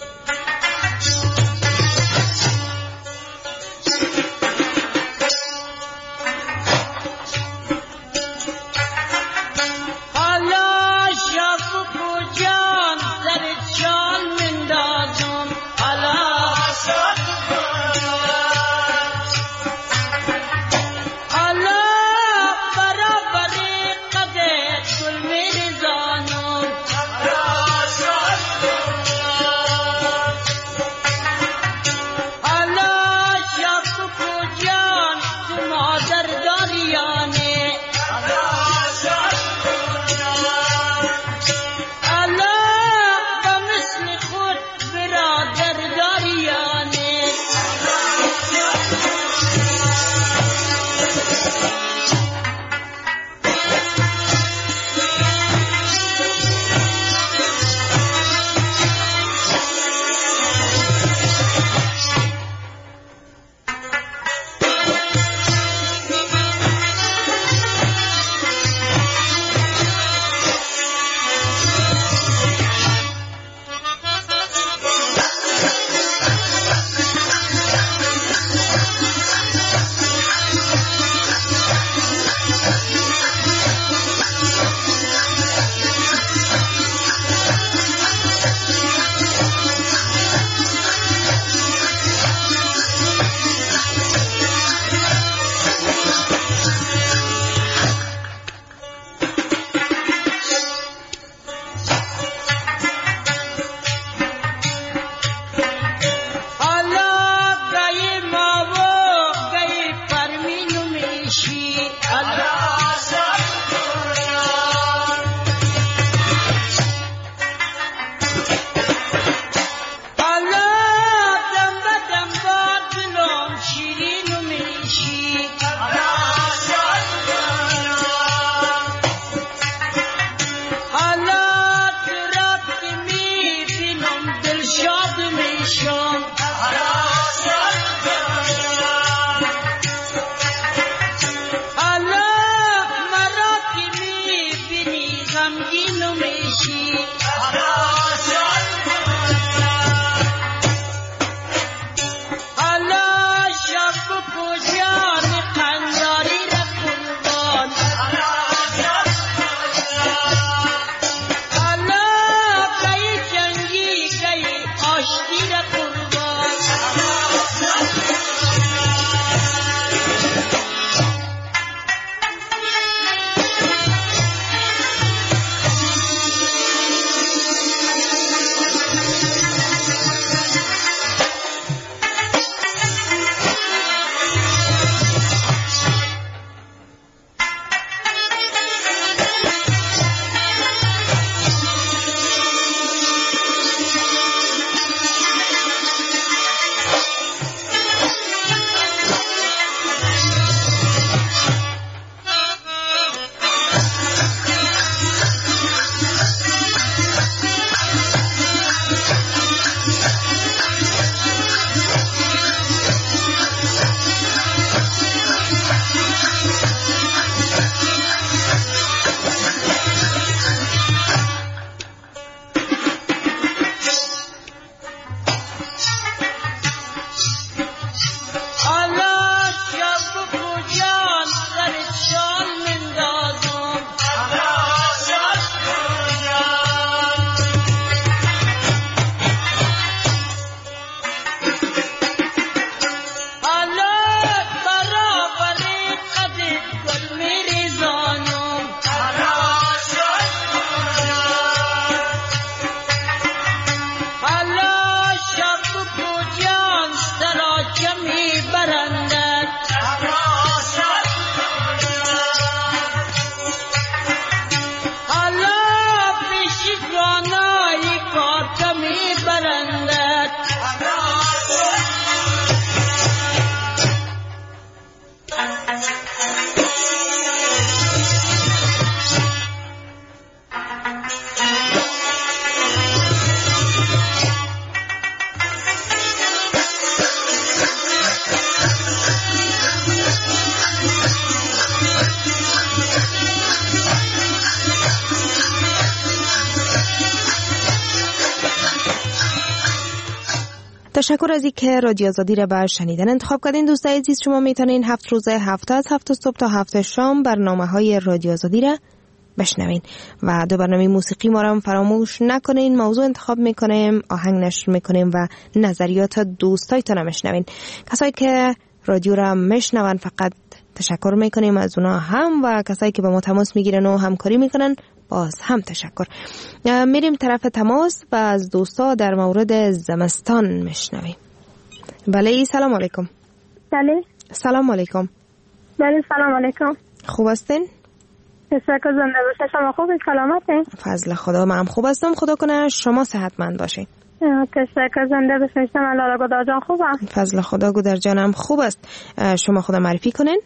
تشکر از اینکه رادیو آزادی را به شنیدن انتخاب کردین. دوستای عزیز، شما میتونین هفت روزه هفته از هفت صبح تا هفت شام برنامه های رادیو آزادی را بشنوین و دو برنامه موسیقی ما را فراموش نکنین. موضوع انتخاب میکنیم، آهنگ نشر میکنیم و نظریات دوستایتان را میشنوین. کسایی که رادیو را میشنون فقط تشکر میکنیم از اونا هم، و کسایی که با ما تماس میگیرن و همکاری میکنن باز هم تشکر. میریم طرف تماس و از دوستا در مورد زمستان میشنویم. بله، سلام علیکم. بله سلام علیکم. بله سلام علیکم. خوب هستین؟ تشکر، زنده باشین. شما خوبین؟ سلامتین؟ فضل خدا، من خوب هستم. خدا کنه شما صحتمند باشین. تشکر، زنده باشین. شما لالا گودر جان خوبم؟ فضل خدا، گودر جانم خوب است. شما خدا معرفی کنین.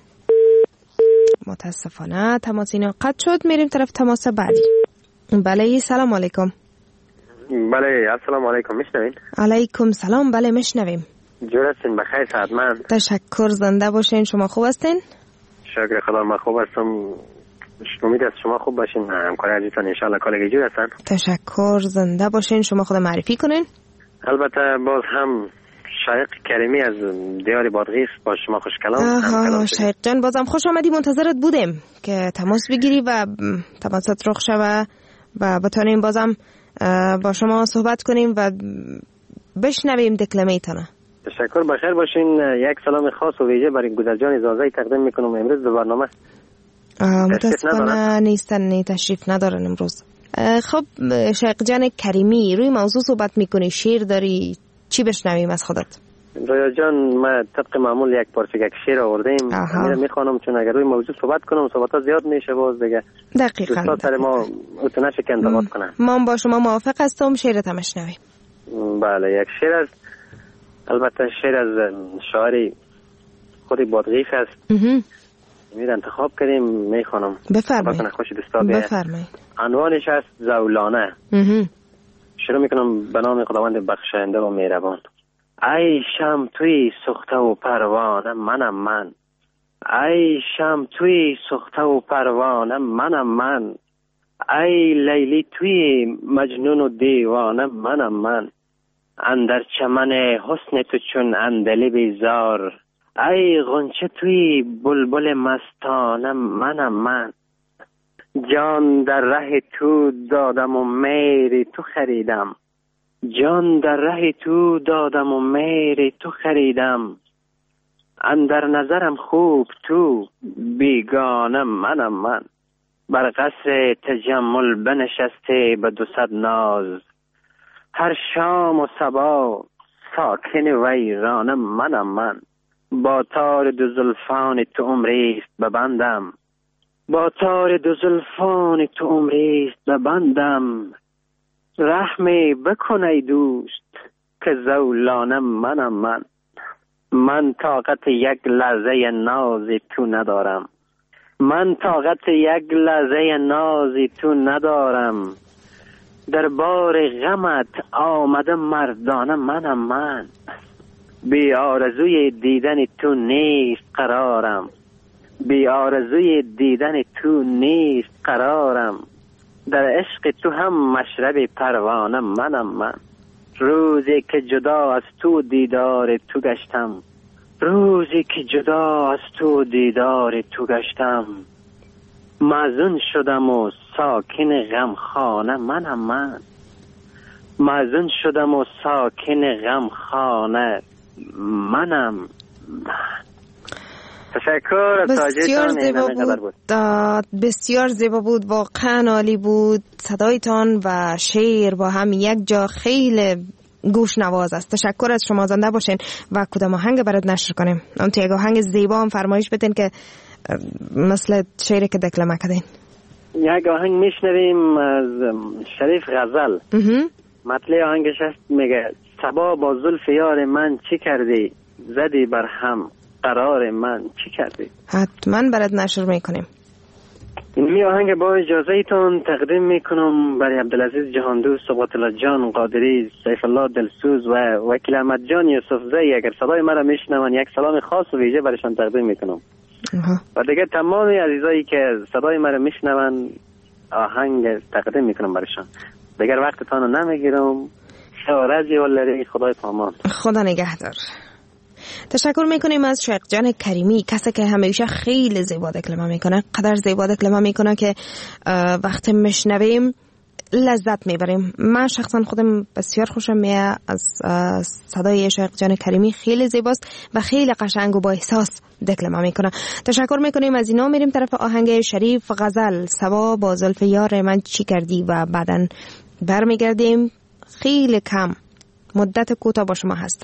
متاسفانه تماس اینا قطع شد. میریم طرف تماس بعدی. بله سلام علیکم. بله السلام علیکم. میشنوین؟ علیکم سلام. بله میشنویم. جور هستین؟ بخیر، صحتمند؟ تشکر، زنده باشین. شما خوب هستین؟ شکر خدا من خوب هستم. امید است شما خوب باشین. همکار عزیزتان ان شاء الله کالگی جور هستن. تشکر، زنده باشین. شما خود معرفی کنین. البته باز هم شایق کریمی از دیار بادغیس با شما خوش کلام. آها شایق جان، بازم خوش آمدی. منتظرت بودیم که تماس بگیری و تماست رخ شوه و بتونیم بازم با شما صحبت کنیم و بشنویم دکلمه ایتانه. تشکر، بخیر باشین. یک سلام خاص و ویژه برای گودر جان اجازه تقدیم میکنم. امروز به برنامه متاسفانه نیستن، نی تشریف ندارن امروز. خب شایق جان کریمی، روی موضوع صحبت میکنی، شعر داری، چی بشنویم از خودت؟ رویا جان، ما طبق معمول یک پارچه یک شعر آوردیم، میره میخوانم، چون اگر روی موضوع صحبت کنم صحبت ها زیاد میشه باز دیگه. دقیقاً دوستا سر ما اتنه که انتقاد کنن. من با شما موافق هستم. شعرت هم بشنویم. بله، یک شعر از البته شعر از شاعری خود بادغیس است. میره انتخاب کردیم، میخوانم. بفرمایید. خوش دوستا بیاید. بفرمایید. عنوانش است زولانه. شروع میکنم به نام خداوند بخشنده و مهربان. ای شم توی سوخته و پروانه منم من، ای شم توی سوخته و پروانه منم من، ای لیلی توی مجنون و دیوانه منم من، اندر چمن حسن تو چون اندلی بیزار، ای غنچه توی بلبل مستانه منم من، جان در ره تو دادم و میری تو خریدم، جان در ره تو دادم و میری تو خریدم، اندر نظرم خوب تو بیگانه منم من، بر قصر تجمل بنشسته به دو صد ناز، هر شام و صبا ساکن ویرانه منم من، با تار دو زلفان تو عمریست ببندم، با تار دو زلفان تو عمریست ببندم، رحمی بکن ای دوست که زولانه منم من، من طاقت یک لحظه نازی تو ندارم، من طاقت یک لحظه نازی تو ندارم، در بار غمت آمده مردانه منم من، بی آرزوی دیدن تو نیست قرارم، بی آرزوی دیدن تو نیست قرارم، در عشق تو هم مشرب پروانه منم من، روزی که جدا از تو دیدار تو گشتم، روزی که جدا از تو دیدار تو گشتم، محزون شدم و ساکن غمخانه منم من، محزون شدم و ساکن غمخانه منم من. تشکر. بسیار زیبا بود. بسیار زیبا بود، واقعا عالی بود. صدایتان و شعر با هم یک جا خیلی گوش نواز است. تشکر از شما، زنده باشین. و کدام آهنگ برات نشر کنیم؟ اون تو یک آهنگ زیبا هم فرمایش بدین که مثل شعری که دکلمه کردین. یک آهنگ میشنویم از شریف غزل. مطلع آهنگش است، میگه صبا با زلف یار من چی کردی، زدی بر هم قرار من چی کردی. حتما برات نشر میکنیم. این آهنگ با اجازه ایتون تقدیم میکنم برای عبدالعزیز جهاندوست، قوت الله جان قادری، سیف الله دلسوز و وکیل احمد جان یوسفزئی. اگر صدای مرا میشنون یک سلام خاص و ویژه برایشان تقدیم میکنم. و دیگه تمام عزیزایی که صدای مرا میشنون آهنگ تقدیم میکنم برایشان. دیگر وقتتان رو نمیگیرم. شوارز یولری خدای پامان. خدا نگهدار. تشکر میکنیم از شیخ جان کریمی، کسی که همیشه خیلی زیبا دکلمه میکنه، قدر زیبا دکلمه میکنه که وقتی میشنویم لذت میبریم. من شخصا خودم بسیار خوشم میاد از صدای شیخ جان کریمی، خیلی زیباست و خیلی قشنگ و با احساس دکلمه میکنه. تشکر میکنیم از اینا. میریم طرف آهنگ شریف غزل سوا با زلف یار من چی کردی و بعدن برمیگردیم. خیلی کم مدت کوتاه با شما هستم.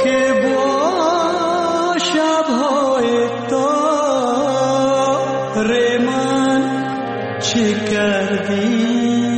که با شبهای تار من چه کردی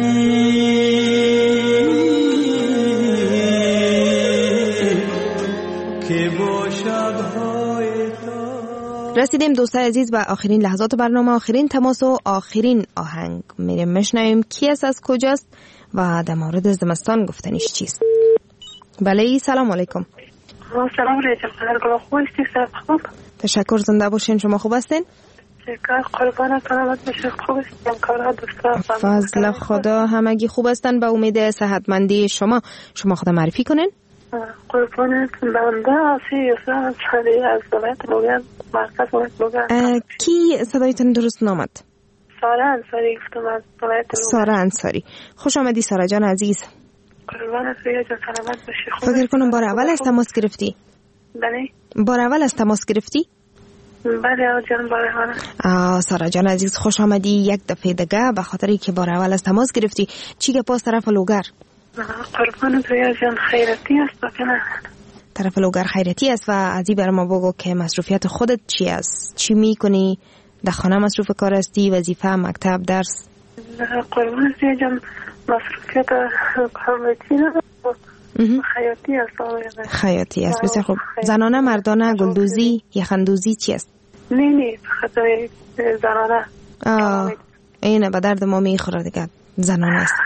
که با شبهای تار. رسیدیم دوستای عزیز به آخرین لحظات برنامه، آخرین تماس و آخرین آهنگ. میریم مشنویم کی است، از کجاست و در مورد زمستان گفتنیش چیست. بله سلام علیکم. سلام علیکم. خبر خوب است؟ خوب. تشکر، زنده باشین. شما خوب هستین؟ شکر قربان سلامت باشین. خوب هستم. کارها دوستا فضل خدا همگی خوب هستن. به امید صحتمندی شما. شما خود معرفی کنین. قربانت بنده آسی یوسف چلی از ولایت لوگان، مرکز ولایت لوگان. کی صدایتون درست نامد؟ ساره انصاری گفتم از ولایت لوگان. ساره انصاری، خوش آمدی ساره جان عزیز. قربانت رویا جان سلامت باشی. فکر کنم بار اول از تماس گرفتی؟ بله. بار اول از تماس گرفتی؟ بله جان بار اول. آه ساره جان عزیز خوش آمدی یک دفعه دیگه، به خاطری که بار اول از تماس گرفتی. چی گپ است طرف لوگر؟ قربانت رویا جان خیرتی است کنه. طرف لوگر خیرتی است و ازی بر ما بگو که مصروفیت خودت چی است؟ چی میکنی؟ در خانه مصروف کار هستی؟ وظیفه، مکتب، درس؟ قربانت رویا جان مصروفیت خیرتی نه، خیاطی است. خیاطی است، بسیار خوب. زنانه، مردانه، گلدوزی، یخندوزی چی است؟ نه نه خطای زنانه. آه اینه به درد ما میخوره دیگه، زنانه است.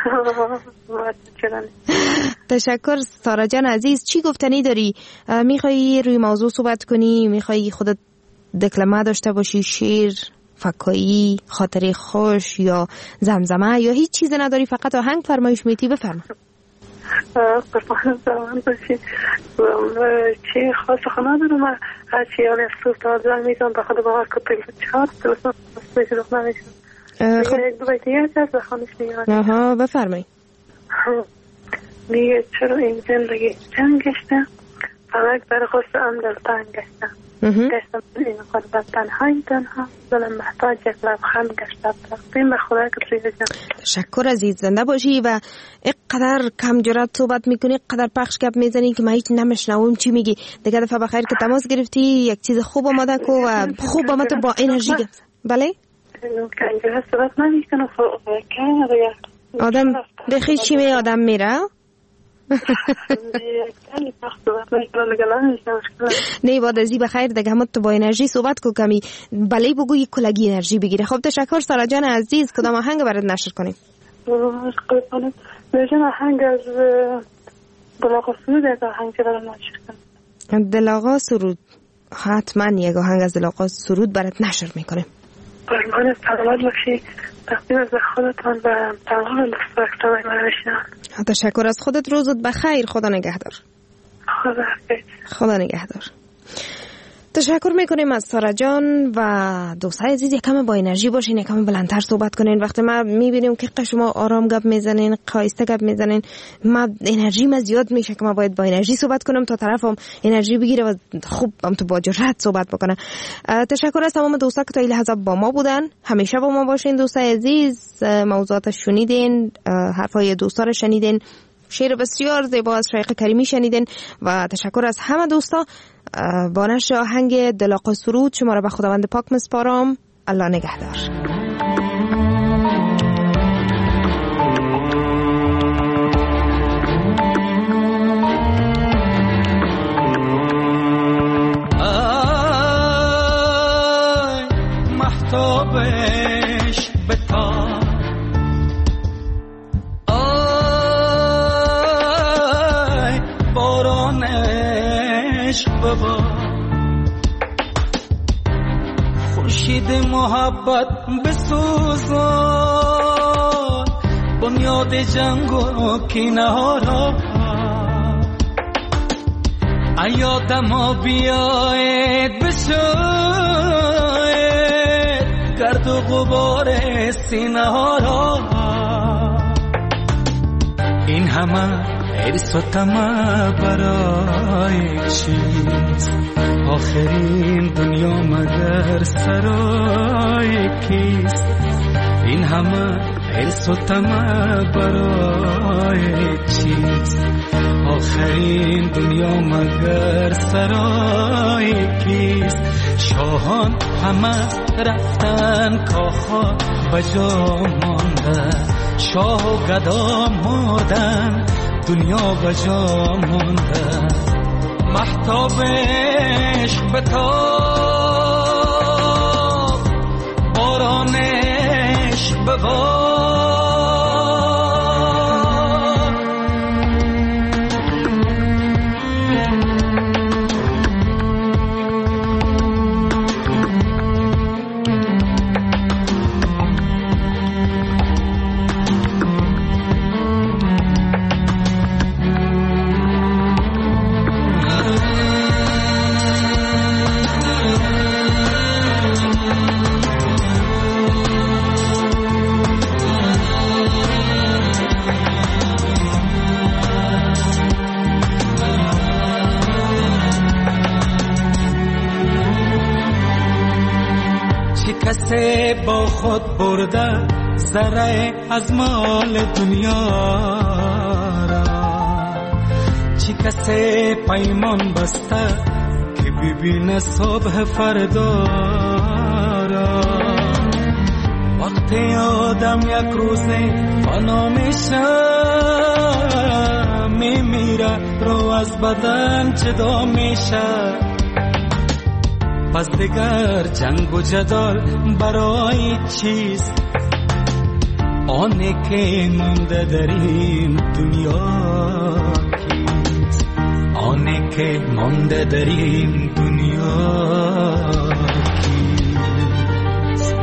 تشکر ساره جان عزیز. چی گفتنی داری؟ میخوایی روی موضوع صحبت کنی؟ میخوایی خودت دکلمه داشته باشی؟ شعر، فکایی، خاطره خوش یا زمزمه یا هیچ چیز نداری فقط آهنگ فرمایش میتی؟ بفرما. قربان زمان باشی. چی خاص خانه دارم هرچی آن اصلاف تازه میتونم به خود باور کتل چهار درستان بسیدخ نمیشم. خب یک دو بیتی هست از بخانش میگم. آها بفرمایی. میگه چرا این زندگی جنگ گشته، فلک بر خواست ام دل تنگ گشته، گشتم این قربت تنهایی تنها، دلم محتاج یک لبخند گشته. تقدیم به خدا که ریزه جان. تشکر عزیز، زنده باشی و اینقدر کم جرات صحبت میکنی، اینقدر پخش گپ میزنی که ما هیچ نمیشنویم چی میگی. دیگه دفعه بخیر که تماس گرفتی یک چیز خوب آماده کو و خوب آمده با انرژی گفت. بله؟ که اینجا صحبت نمیکنه که آدم بخی چی می آدم میره؟ نه بعد ازی بخیر دیگه همه تو با انرژی صحبت کو کمی بله بگو یک کلگی انرژی بگیره. خب تشکر سارا جان عزیز. کدام آهنگ برات نشر کنیم؟ نشر آهنگ از دلاغا سرود. از آهنگ چه برات نشر کنیم؟ دلاغا سرود. حتما یک آهنگ از دلاغا سرود برات نشر میکنیم. قربان سلامت باشی. تقدیم از خودتان و تمام دوستان من بشنن. تشکر از خودت. روزت بخیر. خدا نگهدار. خدا حافظ. خدا نگهدار. تشکر میکنیم از سارا جان و دوستای عزیز یکم با انرژی باشین، یکم بلندتر صحبت کنین. وقتی ما میبینیم که شما آرام گپ میزنین، قایسته گپ میزنین، ما انرژی ما زیاد میشه که ما باید با انرژی صحبت کنم تا طرفم انرژی بگیره و خوب هم تو با جرأت صحبت بکنه. تشکر از تمام دوستا که تا این لحظه با ما بودن. همیشه با ما باشین دوستای عزیز. موضوعات شنیدین، حرفای دوستا رو شنیدین، شعر بسیار زیبا از شایقه کریمی شنیدین و تشکر از همه دوستا. با نشر آهنگ دلاغا سرود شما را به خداوند پاک مسپارم. الله نگهدار. ای محتابش بتا، ای بارانش بابا، خورشید محبت بسوزان بنیاد جنگ و کینه ها را. ایادم بیاید بشاید گرد و غبار سینه ها را. این همه حرص و طمع برای چیست؟ آخرین دنیا مگر سرای کیست؟ این همه حرص و طمع برای چیست؟ آخرین دنیا مگر سرای کیست؟ شاهان همه رفتن کاخا بجا مانده، شاه و گدا مردن دنیا بجا مانده. مهتابش بتاب بارانش ببار، کسی با خود برده ذره از مال دنیا را، چی کسی پیمان بسته که ببینه صبح فردا را. وقتی آدم یک روزه فنا میشه میمیره، رو از بدن جدا میشه. پس دیگر جنگ و جدال برای چیست؟ آنی که مونده در این دنیا کیست؟ آنی که مونده در این دنیا کیست؟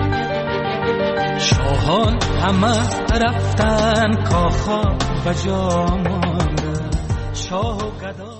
شاهان همه رفتن کاخا بجا مانده، شاه و گدا